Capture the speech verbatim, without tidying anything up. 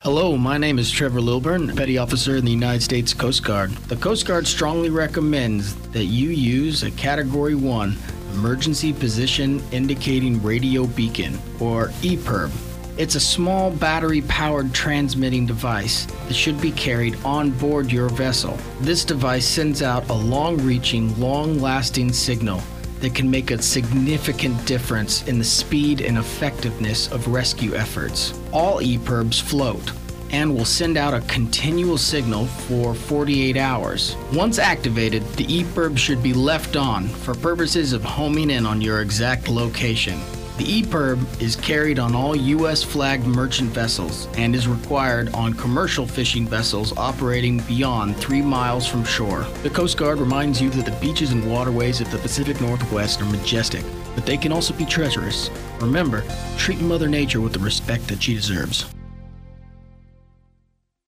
Hello, my name is Trevor Lilburn, Petty Officer in the United States Coast Guard. The Coast Guard strongly recommends that you use a Category one Emergency Position Indicating Radio Beacon, or E P I R B. It's a small battery-powered transmitting device that should be carried on board your vessel. This device sends out a long-reaching, long-lasting signal that can make a significant difference in the speed and effectiveness of rescue efforts. All E P I R Bs float and will send out a continual signal for forty-eight hours. Once activated, the E P I R B should be left on for purposes of homing in on your exact location. The E P I R B is carried on all U S flagged merchant vessels and is required on commercial fishing vessels operating beyond three miles from shore. The Coast Guard reminds you that the beaches and waterways of the Pacific Northwest are majestic, but they can also be treacherous. Remember, treat Mother Nature with the respect that she deserves.